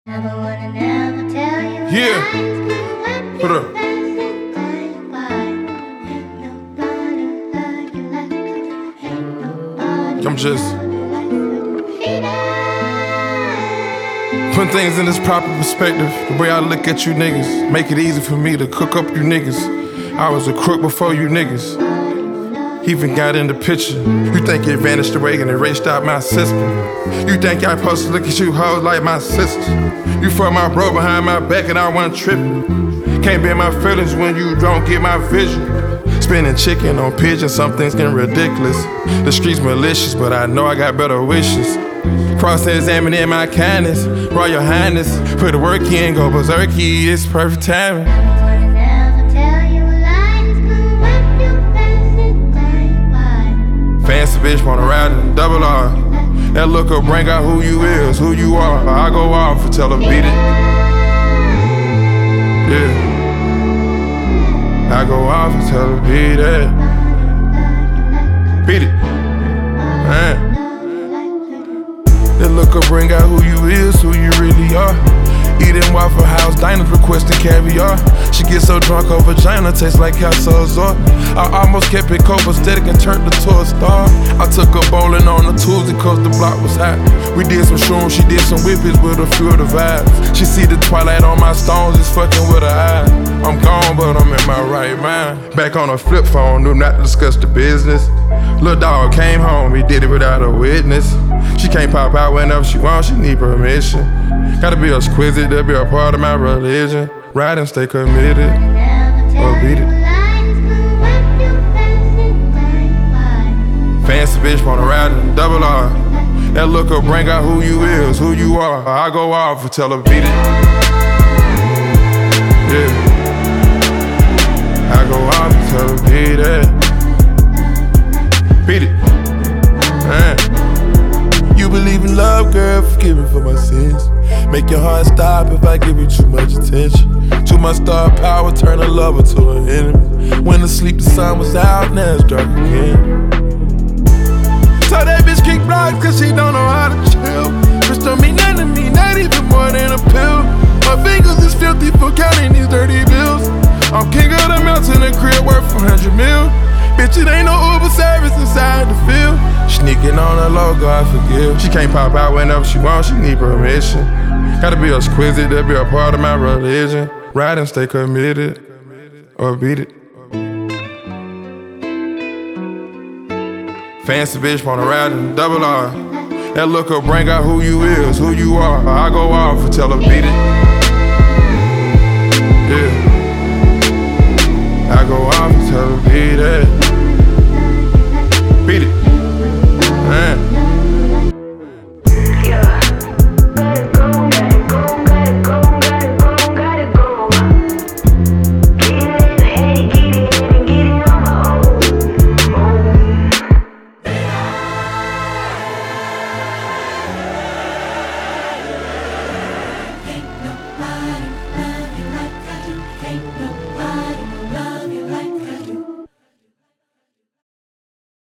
Yeah, put up. I'm just putting things in this proper perspective. The way I look at you niggas, make it easy for me to cook up you niggas. I was a crook before you niggas even got in the picture. You think it vanished away and erased out my system. You think I supposed to look at you hoes like my sister. You fuck my bro behind my back and I wasn't tripping. Can't bear my feelings when you don't get my vision. Spinning chicken on pigeons, some things getting ridiculous. The streets malicious, but I know I got better wishes. Cross-examining my kindness, Royal Highness. Put the work in, go berserky, it's perfect timing. Fancy bitch wanna ride in double R. That look up bring out who you is, who you are. I go off and tell her beat it. Yeah. I go off and tell her beat it. Beat it. Man. That look up bring out who you is, who you really are. Eating Waffle House diners, requesting caviar. She gets so drunk her vagina tastes like Calzor. I almost kept it copacetic and turned her to a star. I took her bowling on a Tuesday cause the block was hot. We did some shrooms, she did some whippets with a few of the vibes. She see the twilight on my stones, it's fucking with her eyes. I'm gone but I'm in my right mind. Back on a flip phone, knew not to discuss the business. Little dog came home, we did it without a witness. She can't pop out whenever she wants, she need permission. Gotta be exquisite, to be a part of my religion. Ride and stay committed, or beat it. Fancy bitch wanna ride in double R. That look up bring out who you is, who you are. I go off and tell her beat it. Yeah. I go off and tell her beat it. Beat it. Man. You believe in love, girl, forgive me for my sins. Make your heart stop if I give you too much attention. Too much star power, turn a lover to an enemy. When asleep, the sun was out, now it's dark again. So that bitch kick blocks cause she don't know how to chill. Bitch don't mean nothing to me, not even more than a pill. My fingers is filthy for counting these dirty bills. I'm king of the mountain, a crib worth 400 mil. Bitch, it ain't no Uber service inside the field. Sneaking on the low, God forgive. She can't pop out whenever she wants, she need permission. Gotta be exquisite, to be a part of my religion. Ride and stay committed, or beat it. Fancy bitch wanna ride in double R. That look up bring out who you is, who you are. I go off and tell her beat it. Yeah. I go off and tell her beat it.